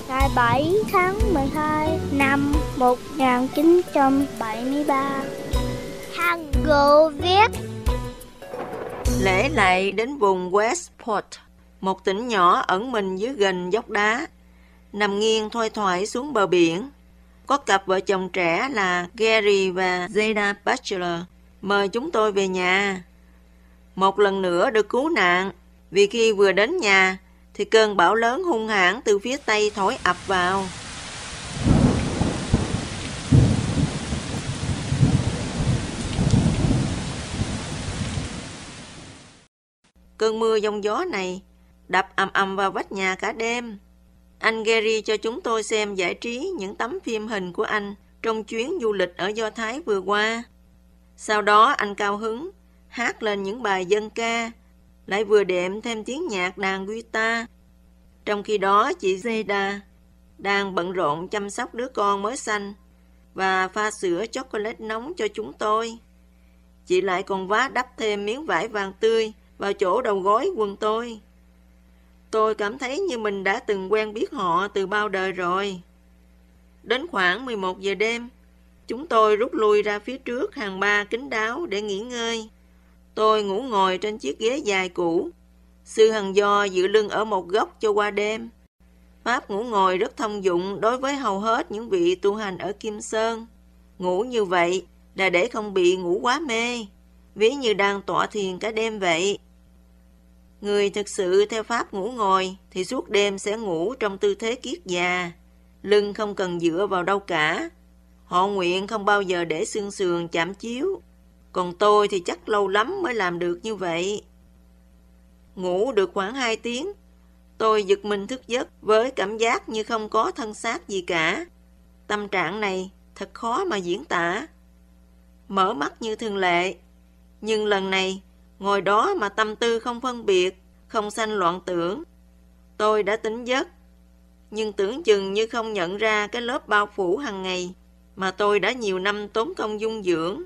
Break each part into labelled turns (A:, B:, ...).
A: ngày 7 tháng 12 năm 1973. Hằng Ngự viết.
B: Lễ lại đến vùng Westport, một tỉnh nhỏ ẩn mình dưới gành dốc đá, nằm nghiêng thoai thoải xuống bờ biển. Có cặp vợ chồng trẻ là Gary và Zena Batchelor mời chúng tôi về nhà. Một lần nữa được cứu nạn, vì khi vừa đến nhà thì cơn bão lớn hung hãn từ phía tây thổi ập vào. Cơn mưa giông gió này đập ầm ầm vào vách nhà cả đêm. Anh Gary cho chúng tôi xem giải trí những tấm phim hình của anh trong chuyến du lịch ở Do Thái vừa qua. Sau đó anh cao hứng hát lên những bài dân ca, lại vừa đệm thêm tiếng nhạc đàn guitar. Trong khi đó chị Zeda đang bận rộn chăm sóc đứa con mới sanh và pha sữa chocolate nóng cho chúng tôi. Chị lại còn vá đắp thêm miếng vải vàng tươi vào chỗ đầu gối quần tôi. Tôi cảm thấy như mình đã từng quen biết họ từ bao đời rồi. Đến khoảng 11 giờ đêm, chúng tôi rút lui ra phía trước hàng ba kín đáo để nghỉ ngơi. Tôi ngủ ngồi trên chiếc ghế dài cũ. Sư Hằng Do dựa lưng ở một góc cho qua đêm. Pháp ngủ ngồi rất thông dụng đối với hầu hết những vị tu hành ở Kim Sơn. Ngủ như vậy là để không bị ngủ quá mê, ví như đang tọa thiền cả đêm vậy. Người thực sự theo pháp ngủ ngồi thì suốt đêm sẽ ngủ trong tư thế kiết già, lưng không cần dựa vào đâu cả. Họ nguyện không bao giờ để xương sườn chạm chiếu. Còn tôi thì chắc lâu lắm mới làm được như vậy. Ngủ được khoảng 2 tiếng, tôi giật mình thức giấc với cảm giác như không có thân xác gì cả. Tâm trạng này thật khó mà diễn tả. Mở mắt như thường lệ, nhưng lần này ngồi đó mà tâm tư không phân biệt, không sanh loạn tưởng. Tôi đã tỉnh giấc, nhưng tưởng chừng như không nhận ra cái lớp bao phủ hàng ngày mà tôi đã nhiều năm tốn công dung dưỡng.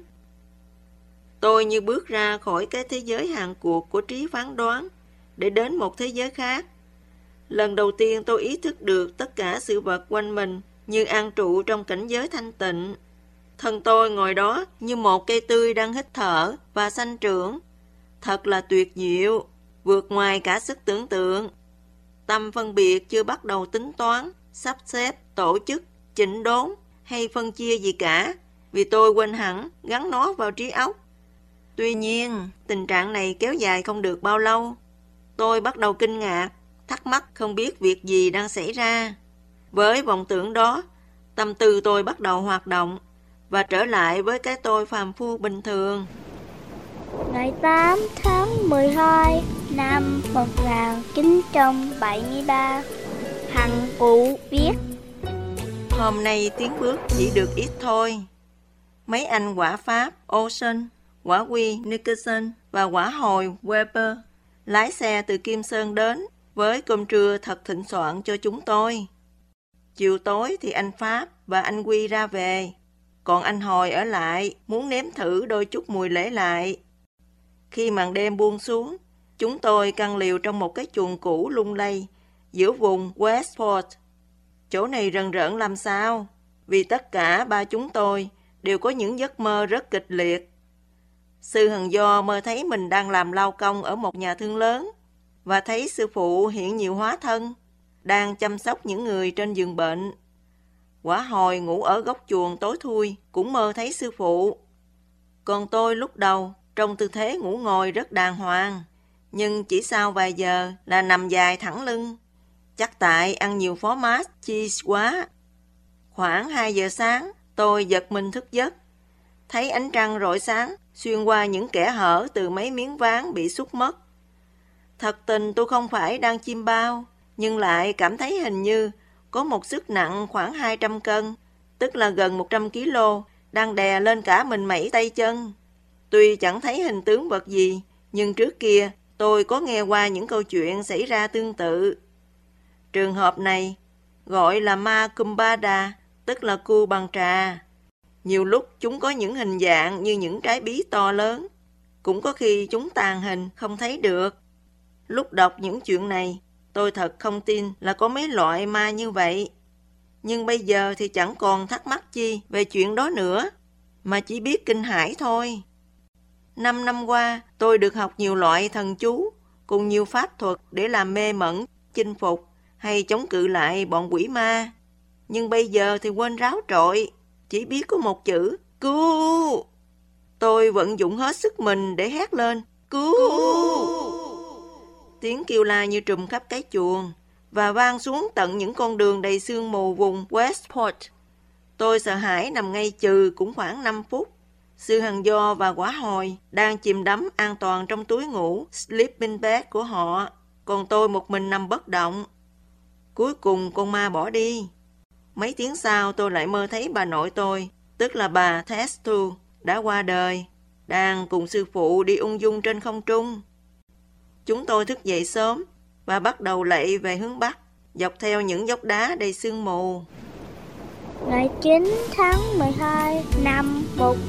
B: Tôi như bước ra khỏi cái thế giới hàng cuộc của trí phán đoán để đến một thế giới khác. Lần đầu tiên tôi ý thức được tất cả sự vật quanh mình như an trụ trong cảnh giới thanh tịnh. Thân tôi ngồi đó như một cây tươi đang hít thở và sanh trưởng. Thật là tuyệt diệu, vượt ngoài cả sức tưởng tượng. Tâm phân biệt chưa bắt đầu tính toán, sắp xếp, tổ chức, chỉnh đốn hay phân chia gì cả, vì tôi quên hẳn gắn nó vào trí óc. Tuy nhiên, tình trạng này kéo dài không được bao lâu. Tôi bắt đầu kinh ngạc, thắc mắc không biết việc gì đang xảy ra. Với vọng tưởng đó, tâm tư tôi bắt đầu hoạt động và trở lại với cái tôi phàm phu bình thường.
A: Ngày 8 tháng 12 năm 1973. Hằng Cụ viết.
B: Hôm nay tiến bước chỉ được ít thôi. Mấy anh quả Pháp Ocean, quả Quy Nicholson và quả Hồi Weber lái xe từ Kim Sơn đến với cơm trưa thật thịnh soạn cho chúng tôi. Chiều tối thì anh Pháp và anh Quy ra về, còn anh Hồi ở lại muốn nếm thử đôi chút mùi lễ lại. Khi màn đêm buông xuống, chúng tôi căn liều trong một cái chuồng cũ lung lay giữa vùng Westport. Chỗ này rần rợn làm sao, vì tất cả ba chúng tôi đều có những giấc mơ rất kịch liệt. Sư Hằng Do mơ thấy mình đang làm lao công ở một nhà thương lớn và thấy sư phụ hiện nhiều hóa thân, đang chăm sóc những người trên giường bệnh. Quả Hồi ngủ ở góc chuồng tối thui cũng mơ thấy sư phụ. Còn tôi lúc đầu trong tư thế ngủ ngồi rất đàng hoàng, nhưng chỉ sau vài giờ là nằm dài thẳng lưng. Chắc tại ăn nhiều phó mát cheese quá. Khoảng 2 giờ sáng, tôi giật mình thức giấc. Thấy ánh trăng rọi sáng xuyên qua những kẽ hở từ mấy miếng ván bị xúc mất. Thật tình tôi không phải đang chiêm bao, nhưng lại cảm thấy hình như có một sức nặng khoảng 200 cân, tức là gần 100 kg, đang đè lên cả mình mẩy tay chân. Tuy chẳng thấy hình tướng vật gì, nhưng trước kia tôi có nghe qua những câu chuyện xảy ra tương tự. Trường hợp này gọi là ma Kumbhada, tức là cu bằng trà. Nhiều lúc chúng có những hình dạng như những trái bí to lớn, cũng có khi chúng tàn hình không thấy được. Lúc đọc những chuyện này, Tôi thật không tin là có mấy loại ma như vậy. Nhưng bây giờ thì chẳng còn thắc mắc chi về chuyện đó nữa, mà chỉ biết kinh hãi thôi. 5 năm qua, tôi được học nhiều loại thần chú, cùng nhiều pháp thuật để làm mê mẩn, chinh phục hay chống cự lại bọn quỷ ma. Nhưng bây giờ thì quên ráo trội, chỉ biết có một chữ, cứu! Tôi vận dụng hết sức mình để hét lên, cứu! Tiếng kêu la như trùm khắp cái chuồng và vang xuống tận những con đường đầy sương mù vùng Westport. Tôi sợ hãi nằm ngay chừ cũng khoảng 5 phút. Sư Hằng Do và Quả Hồi đang chìm đắm an toàn trong túi ngủ sleeping bag của họ, còn tôi một mình nằm bất động. Cuối cùng con ma bỏ đi. Mấy tiếng sau tôi lại mơ thấy bà nội tôi, tức là bà Testu, đã qua đời, đang cùng sư phụ đi ung dung trên không trung. Chúng tôi thức dậy sớm và bắt đầu lạy về hướng Bắc, dọc theo những dốc đá đầy sương mù.
A: Ngày 9 tháng 12 năm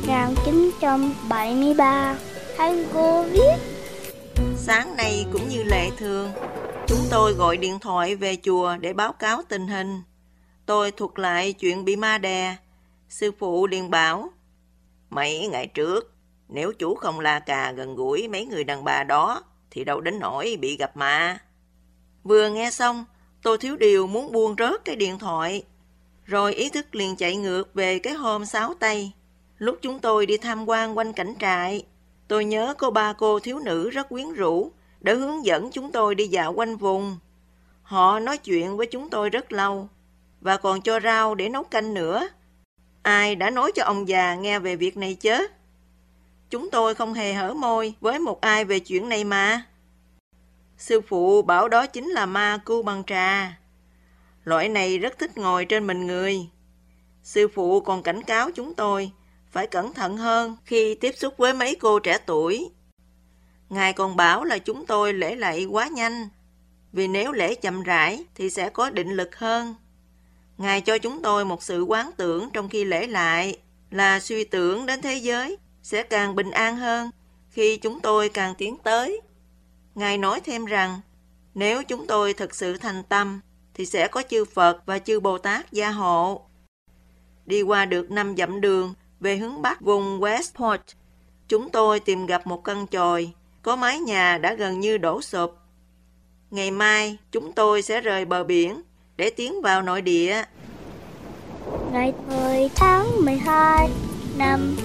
A: 1973, thằng cô viết.
B: Sáng nay cũng như lệ thường, chúng tôi gọi điện thoại về chùa để báo cáo tình hình. Tôi thuật lại chuyện bị ma đè. Sư phụ liền bảo, mấy ngày trước, nếu chú không la cà gần gũi mấy người đàn bà đó, thì đâu đến nỗi bị gặp ma. Vừa nghe xong, tôi thiếu điều muốn buông rớt cái điện thoại. Rồi ý thức liền chạy ngược về cái hôm 6 tây. Lúc chúng tôi đi tham quan quanh cảnh trại, tôi nhớ có 3 cô thiếu nữ rất quyến rũ đã hướng dẫn chúng tôi đi dạo quanh vùng. Họ nói chuyện với chúng tôi rất lâu và còn cho rau để nấu canh nữa. Ai đã nói cho ông già nghe về việc này chứ? Chúng tôi không hề hở môi với một ai về chuyện này mà. Sư phụ bảo đó chính là ma cưu bằng trà. Loại này rất thích ngồi trên mình người. Sư phụ còn cảnh cáo chúng tôi phải cẩn thận hơn khi tiếp xúc với mấy cô trẻ tuổi. Ngài còn bảo là chúng tôi lễ lạy quá nhanh, vì nếu lễ chậm rãi thì sẽ có định lực hơn. Ngài cho chúng tôi một sự quán tưởng trong khi lễ lại là suy tưởng đến thế giới sẽ càng bình an hơn khi chúng tôi càng tiến tới. Ngài nói thêm rằng nếu chúng tôi thực sự thành tâm thì sẽ có chư Phật và chư Bồ Tát gia hộ. Đi qua được 5 dặm đường về hướng Bắc vùng Westport, chúng tôi tìm gặp một căn chòi có mái nhà đã gần như đổ sụp. Ngày mai chúng tôi sẽ rời bờ biển để tiến vào nội địa.
A: Ngày 10 tháng 12 năm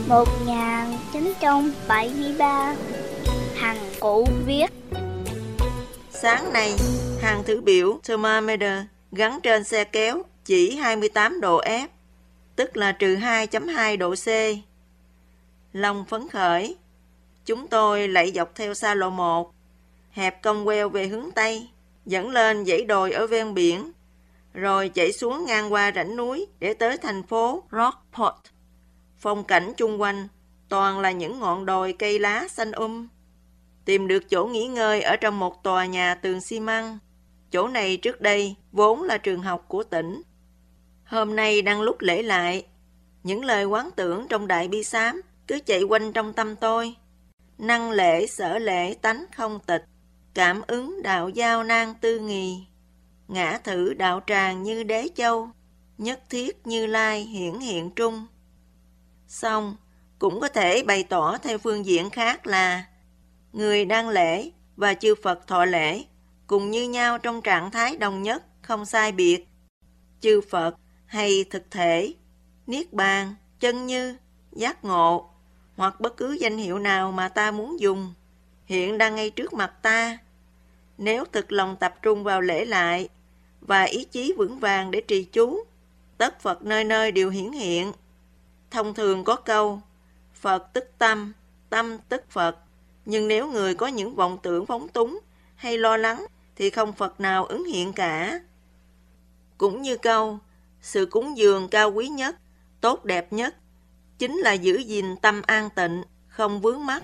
A: 1973, Hằng Cụ viết.
B: Sáng nay, hàng thử biểu thermometer gắn trên xe kéo chỉ 28 độ F, tức là trừ 2.2 độ C. Lòng phấn khởi, chúng tôi lạy dọc theo xa lộ 1, hẹp cong queo về hướng Tây, dẫn lên dãy đồi ở ven biển, rồi chạy xuống ngang qua rãnh núi để tới thành phố Rockport. Phong cảnh chung quanh toàn là những ngọn đồi cây lá xanh Tìm được chỗ nghỉ ngơi ở trong một tòa nhà tường xi măng. Chỗ này trước đây vốn là trường học của tỉnh. Hôm nay đang lúc lễ lại, những lời quán tưởng trong Đại Bi Sám cứ chạy quanh trong tâm tôi. Năng lễ sở lễ tánh không tịch, cảm ứng đạo giao nan tư nghì. Ngã thử đạo tràng như đế châu, nhất thiết Như Lai hiển hiện trung. Xong, cũng có thể bày tỏ theo phương diện khác là người đang lễ và chư Phật thọ lễ cùng như nhau trong trạng thái đồng nhất, không sai biệt. Chư Phật hay thực thể, niết bàn, chân như, giác ngộ hoặc bất cứ danh hiệu nào mà ta muốn dùng hiện đang ngay trước mặt ta. Nếu thực lòng tập trung vào lễ lại và ý chí vững vàng để trì chú, tất Phật nơi nơi đều hiển hiện. Thông thường có câu Phật tức tâm, tâm tức Phật. Nhưng nếu người có những vọng tưởng phóng túng hay lo lắng thì không Phật nào ứng hiện cả. Cũng như câu, sự cúng dường cao quý nhất, tốt đẹp nhất, chính là giữ gìn tâm an tịnh, không vướng mắc.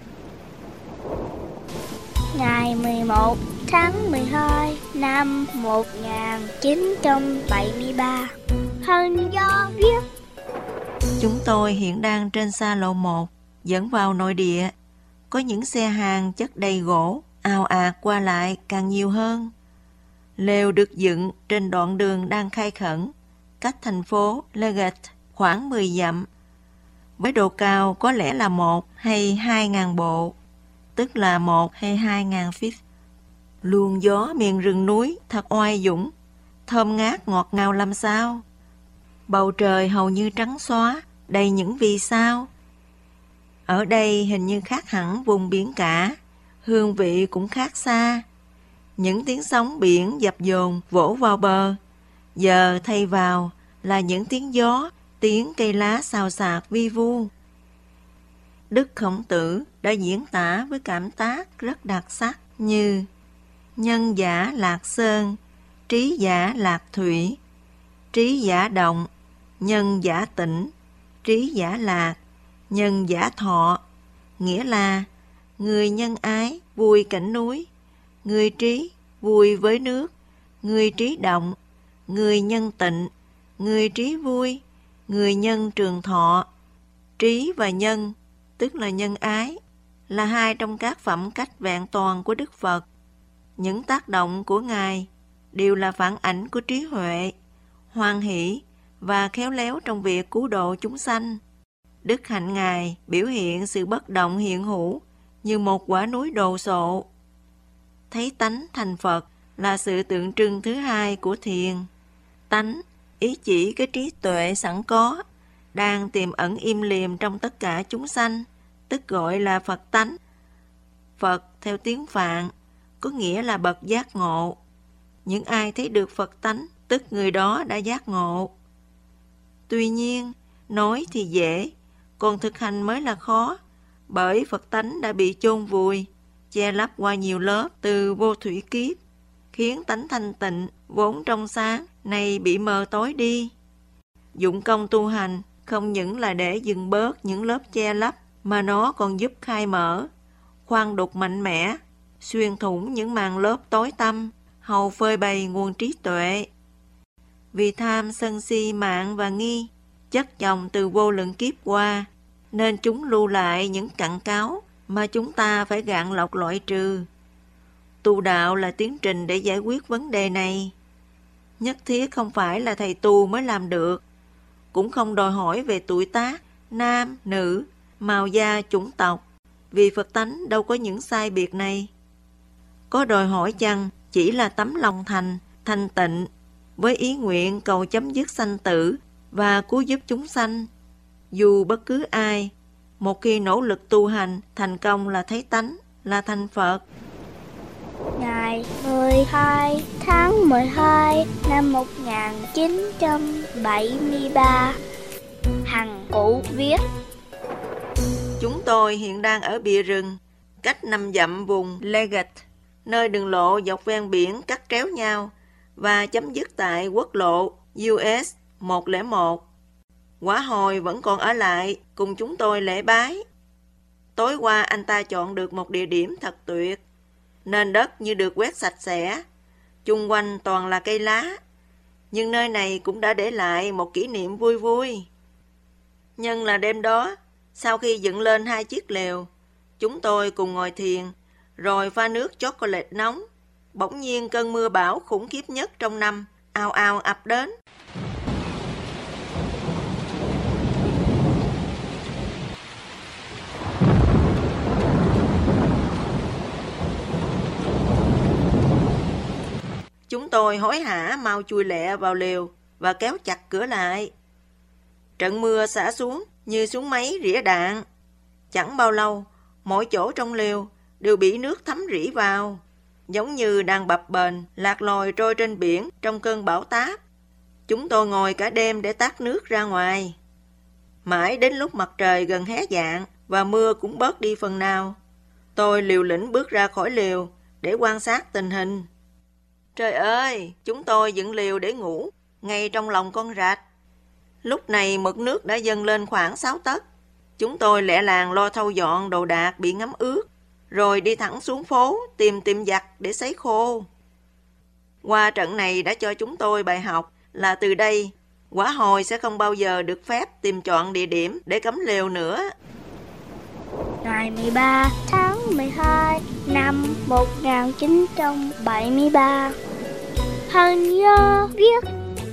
A: Ngày 11 tháng 12 năm 1973, Hằng Do viết.
B: Chúng tôi hiện đang trên xa lộ 1, dẫn vào nội địa. Có những xe hàng chất đầy gỗ, ào ạt qua lại càng nhiều hơn. Lều được dựng trên đoạn đường đang khai khẩn, cách thành phố Leggett khoảng 10 dặm, với độ cao có lẽ là 1 hay 2.000 bộ, tức là 1 hay 2.000 feet. Luồng gió miền rừng núi thật oai dũng, thơm ngát ngọt ngào làm sao. Bầu trời hầu như trắng xóa, đầy những vì sao. Ở đây hình như khác hẳn vùng biển cả, hương vị cũng khác xa. Những tiếng sóng biển dập dồn vỗ vào bờ, giờ thay vào là những tiếng gió, tiếng cây lá xào xạc vi vu. Đức Khổng Tử đã diễn tả với cảm tác rất đặc sắc như nhân giả lạc sơn, trí giả lạc thủy, trí giả động, nhân giả tĩnh, trí giả lạc, nhân giả thọ, nghĩa là người nhân ái vui cảnh núi, người trí vui với nước, người trí động, người nhân tịnh, người trí vui, người nhân trường thọ. Trí và nhân, tức là nhân ái, là hai trong các phẩm cách vẹn toàn của Đức Phật. Những tác động của Ngài đều là phản ảnh của trí huệ, hoan hỷ và khéo léo trong việc cứu độ chúng sanh. Đức hạnh Ngài biểu hiện sự bất động hiện hữu như một quả núi đồ sộ. Thấy tánh thành Phật là sự tượng trưng thứ hai của thiền. Tánh ý chỉ cái trí tuệ sẵn có, đang tiềm ẩn im lìm trong tất cả chúng sanh, tức gọi là Phật tánh. Phật theo tiếng Phạn có nghĩa là bậc giác ngộ. Những ai thấy được Phật tánh, tức người đó đã giác ngộ. Tuy nhiên, nói thì dễ, còn thực hành mới là khó, bởi Phật tánh đã bị chôn vùi, che lấp qua nhiều lớp từ vô thủy kiếp, khiến tánh thanh tịnh, vốn trong sáng, nay bị mờ tối đi. Dụng công tu hành không những là để dừng bớt những lớp che lấp, mà nó còn giúp khai mở, khoan đục mạnh mẽ, xuyên thủng những màn lớp tối tăm, hầu phơi bày nguồn trí tuệ. Vì tham, sân si, mạng và nghi, chất chồng từ vô lượng kiếp qua, nên chúng lưu lại những cặn cáo mà chúng ta phải gạn lọc loại trừ. Tu đạo là tiến trình để giải quyết vấn đề này. Nhất thiết không phải là thầy tu mới làm được, cũng không đòi hỏi về tuổi tác, nam, nữ, màu da, chủng tộc, vì Phật tánh đâu có những sai biệt này. Có đòi hỏi chăng chỉ là tấm lòng thành, thanh tịnh, với ý nguyện cầu chấm dứt sanh tử và cứu giúp chúng sanh. Dù bất cứ ai, một khi nỗ lực tu hành, thành công là thấy tánh, là thành Phật.
A: Ngày 12 tháng 12 năm 1973, Hằng Cụ viết:
B: Chúng tôi hiện đang ở bìa rừng, cách 5 dặm vùng Leggett, nơi đường lộ dọc ven biển cắt tréo nhau và chấm dứt tại quốc lộ US 101. Quả Hồi vẫn còn ở lại cùng chúng tôi lễ bái. Tối qua anh ta chọn được một địa điểm thật tuyệt. Nền đất như được quét sạch sẽ, chung quanh toàn là cây lá. Nhưng nơi này cũng đã để lại một kỷ niệm vui vui. Nhân là đêm đó, sau khi dựng lên 2 chiếc lều, chúng tôi cùng ngồi thiền, rồi pha nước chocolate nóng. Bỗng nhiên cơn mưa bão khủng khiếp nhất trong năm ào ào ập đến. Chúng tôi hối hả mau chui lẹ vào lều và kéo chặt cửa lại. Trận mưa xả xuống như súng máy rỉa đạn. Chẳng bao lâu, mỗi chỗ trong lều đều bị nước thấm rỉ vào, giống như đang bập bềnh lạc lòi trôi trên biển trong cơn bão táp. Chúng tôi ngồi cả đêm để tát nước ra ngoài. Mãi đến lúc mặt trời gần hé dạng và mưa cũng bớt đi phần nào, tôi liều lĩnh bước ra khỏi lều để quan sát tình hình. Trời ơi, chúng tôi dựng lều để ngủ ngay trong lòng con rạch. Lúc này mực nước đã dâng lên khoảng 6 tấc. Chúng tôi lẹ làng lo thâu dọn đồ đạc bị ngấm ướt, rồi đi thẳng xuống phố tìm tiệm giặt để sấy khô. Qua trận này đã cho chúng tôi bài học là từ đây, Quả Hồi sẽ không bao giờ được phép tìm chọn địa điểm để cắm lều nữa.
A: Ngày 13 tháng 12 năm 1973, hằng do viết.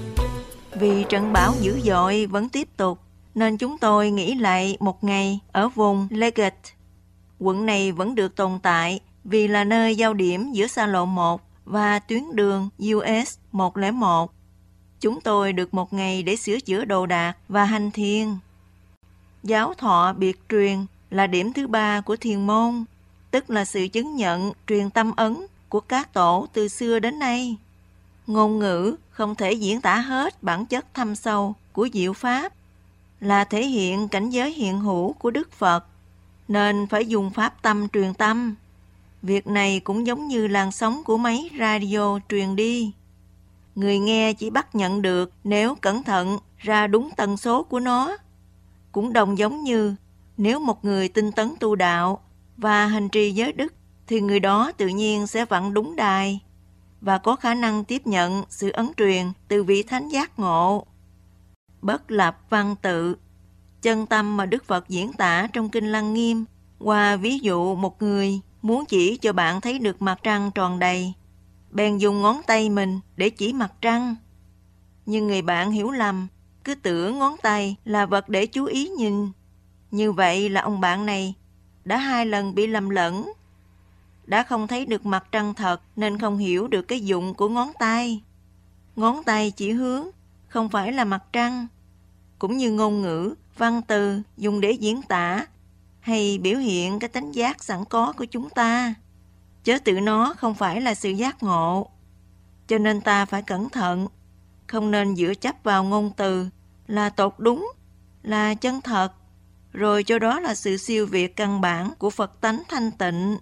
B: Vì trận bão dữ dội vẫn tiếp tục, nên chúng tôi nghỉ lại một ngày ở vùng Leggett. Quận này vẫn được tồn tại vì là nơi giao điểm giữa xa lộ 1 và tuyến đường US 101. Chúng tôi được một ngày để sửa chữa đồ đạc và hành thiền. Giáo thọ biệt truyền là điểm thứ 3 của thiền môn, tức là sự chứng nhận truyền tâm ấn của các tổ từ xưa đến nay. Ngôn ngữ không thể diễn tả hết bản chất thâm sâu của diệu pháp, là thể hiện cảnh giới hiện hữu của Đức Phật, nên phải dùng pháp tâm truyền tâm. Việc này cũng giống như làn sóng của máy radio truyền đi. Người nghe chỉ bắt nhận được nếu cẩn thận ra đúng tần số của nó. Cũng đồng giống như nếu một người tinh tấn tu đạo và hành trì giới đức, thì người đó tự nhiên sẽ vặn đúng đài và có khả năng tiếp nhận sự ấn truyền từ vị thánh giác ngộ. Bất lập văn tự, chân tâm mà Đức Phật diễn tả trong Kinh Lăng Nghiêm, qua ví dụ một người muốn chỉ cho bạn thấy được mặt trăng tròn đầy, bèn dùng ngón tay mình để chỉ mặt trăng. Nhưng người bạn hiểu lầm, cứ tưởng ngón tay là vật để chú ý nhìn. Như vậy là ông bạn này đã 2 lần bị lầm lẫn. Đã không thấy được mặt trăng thật nên không hiểu được cái dụng của ngón tay. Ngón tay chỉ hướng, không phải là mặt trăng. Cũng như ngôn ngữ, văn từ dùng để diễn tả hay biểu hiện cái tánh giác sẵn có của chúng ta, chớ tự nó không phải là sự giác ngộ. Cho nên ta phải cẩn thận, không nên dựa chấp vào ngôn từ là tột đúng, là chân thật, rồi cho đó là sự siêu việt căn bản của Phật tánh thanh tịnh.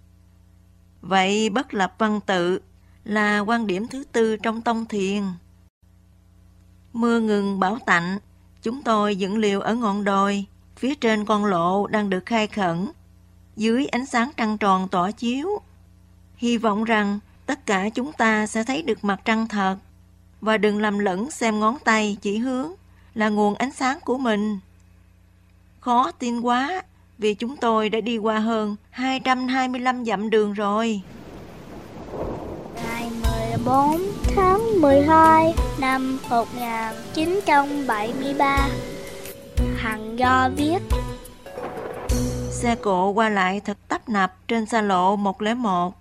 B: Vậy bất lập văn tự là quan điểm thứ 4 trong tông thiền. Mưa ngừng bão tạnh, chúng tôi dựng lều ở ngọn đồi, phía trên con lộ đang được khai khẩn, dưới ánh sáng trăng tròn tỏa chiếu. Hy vọng rằng tất cả chúng ta sẽ thấy được mặt trăng thật, và đừng lầm lẫn xem ngón tay chỉ hướng là nguồn ánh sáng của mình. Khó tin quá, vì chúng tôi đã đi qua hơn 225 dặm đường rồi.
A: Ngày 14 tháng 12 năm 1973, hằng do viết.
B: Xe cộ qua lại thật tấp nập trên xa lộ 101.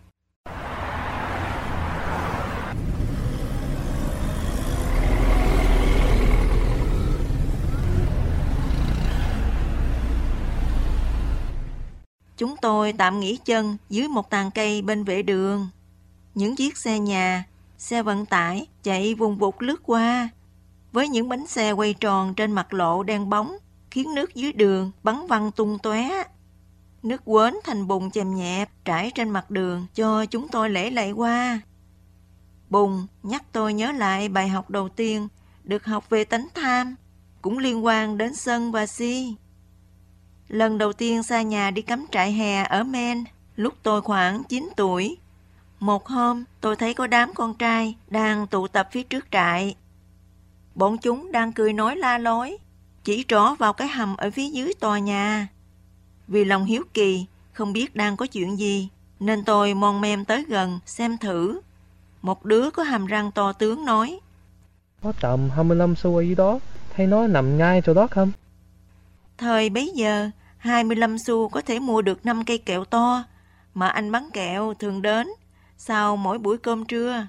B: Chúng tôi tạm nghỉ chân dưới một tàn cây bên vệ đường. Những chiếc xe nhà, xe vận tải chạy vùng vụt lướt qua, với những bánh xe quay tròn trên mặt lộ đen bóng, khiến nước dưới đường bắn văng tung tóe. Nước quến thành bùn chèm nhẹp trải trên mặt đường cho chúng tôi lễ lạy qua. Bùn nhắc tôi nhớ lại bài học đầu tiên được học về tánh tham, cũng liên quan đến sân và si. Lần đầu tiên xa nhà đi cắm trại hè ở Maine, lúc tôi khoảng 9 tuổi. Một hôm, tôi thấy có đám con trai đang tụ tập phía trước trại. Bọn chúng đang cười nói la lối, chỉ trỏ vào cái hầm ở phía dưới tòa nhà. Vì lòng hiếu kỳ, không biết đang có chuyện gì, nên tôi mon men tới gần xem thử. Một đứa có hàm răng to tướng nói:
C: Có tầm 25 xu ở dưới đó, thấy nó nằm ngay chỗ đó không?
B: Thời bấy giờ, 25 xu có thể mua được 5 cây kẹo to, mà anh bán kẹo thường đến sau mỗi buổi cơm trưa.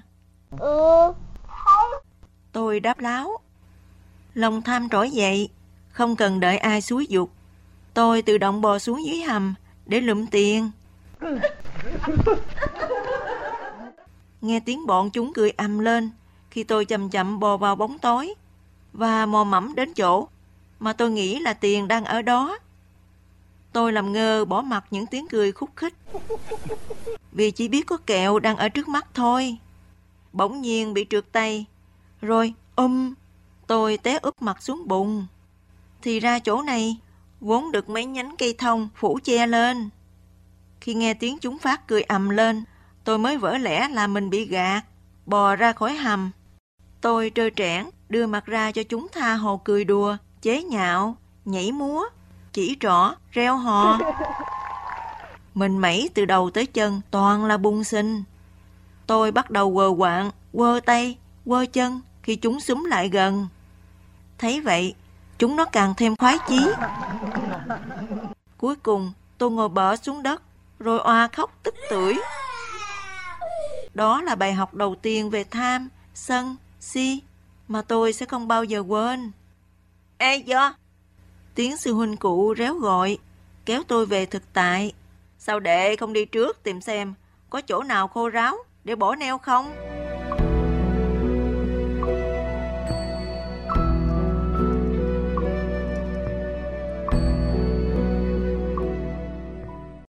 B: Tôi đáp láo. Lòng tham trỗi dậy, không cần đợi ai xúi giục. Tôi tự động bò xuống dưới hầm để lụm tiền. Nghe tiếng bọn chúng cười ầm lên khi tôi chậm chậm bò vào bóng tối và mò mẫm đến chỗ mà tôi nghĩ là tiền đang ở đó. Tôi làm ngơ bỏ mặc những tiếng cười khúc khích, vì chỉ biết có kẹo đang ở trước mắt thôi. Bỗng nhiên bị trượt tay, rồi tôi té úp mặt xuống bùn. Thì ra chỗ này vốn được mấy nhánh cây thông phủ che lên. Khi nghe tiếng chúng phát cười ầm lên, tôi mới vỡ lẽ là mình bị gạt, bò ra khỏi hầm. Tôi trơ trẽn đưa mặt ra cho chúng tha hồ cười đùa, chế nhạo, nhảy múa, chỉ trỏ, reo hò. Mình mẩy từ đầu tới chân toàn là bung xinh. Tôi bắt đầu quờ quạng quơ tay, quơ chân khi chúng xúm lại gần. Thấy vậy, chúng nó càng thêm khoái chí. Cuối cùng, tôi ngồi bệt xuống đất, rồi oa khóc tức tưởi. Đó là bài học đầu tiên về tham, sân, si mà tôi sẽ không bao giờ quên. Ê Do! Tiếng sư huynh cụ réo gọi, kéo tôi về thực tại. Sao đệ không đi trước tìm xem có chỗ nào khô ráo để bỏ neo không?